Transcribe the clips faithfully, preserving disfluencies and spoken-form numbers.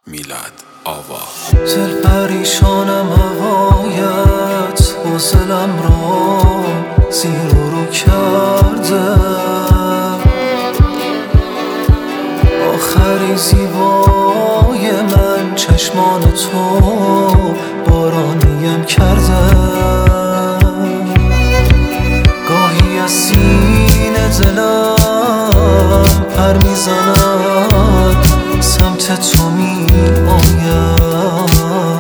میلاد آوا. دل پریشانم هوایت حوصلم رو زیر و رو کرده، آخری زیبای من چشمان تو بارانیم کرده. گاهی از سینه دلم پر میزند، سمت تو می آید.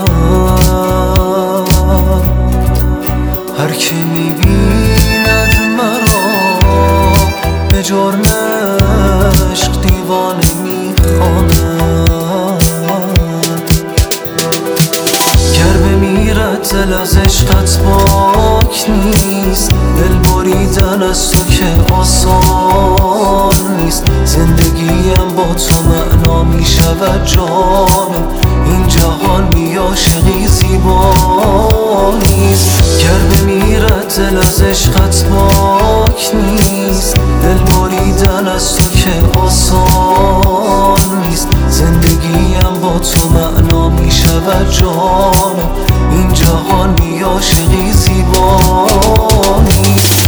هر که می بیند مرا به جرم عشق دیوانه می خواند. گر بمیرد دل از عشقت باک نیست، دل بریدن از تو که آسان نیست. زندگیم با تو معنا می شود جانم، این جهان بی عاشقی زیبا نیست. گر بمیرد دل از عشقت باک نیست، دل بریدن از تو که آسان نیست. زندگیم با تو معنا می شود جانم، این جهان بی عاشقی زیبا نیست.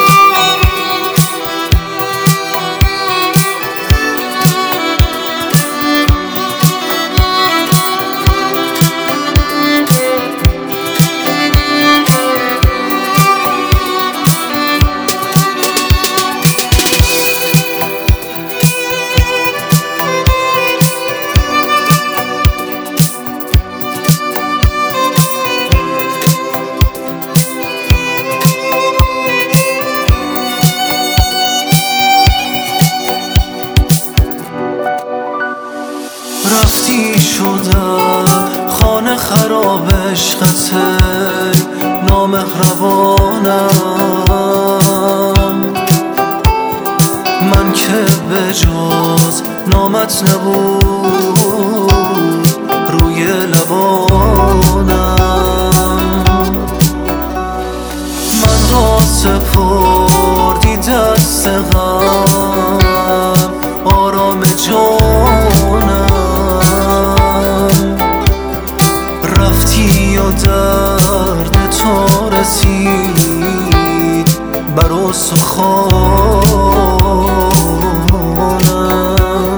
رفتی شدم خانه خراب عشقته، نامهربانم من که به جز نامت نبود روی لبانم. من را سپردی دست غم، آرام جانم رفتی و درد تو رسید بر استخوانم.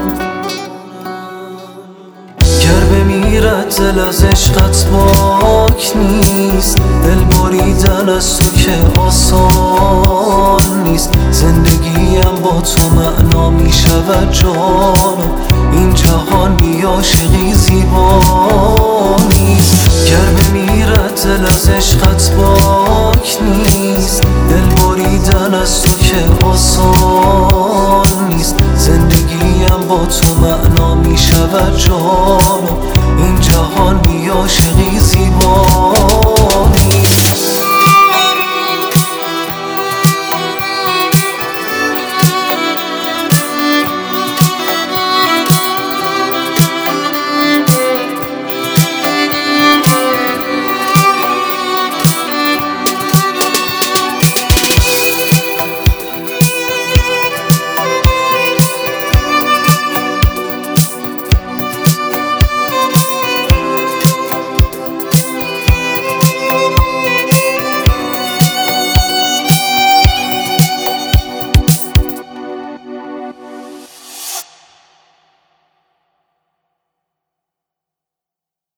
گر بمیرد دل از عشقت باک نیست، دل بریدن از تو که آسان نیست. زندگیم با تو معنا می شود جانم، این جهان بی عاشقی زیبا نیست. گر بمیرد دل از عشقت باک نیست، دل بریدن از تو که آسان نیست. زندگیم با تو معنا می شود جانم، این جهان بی عاشقی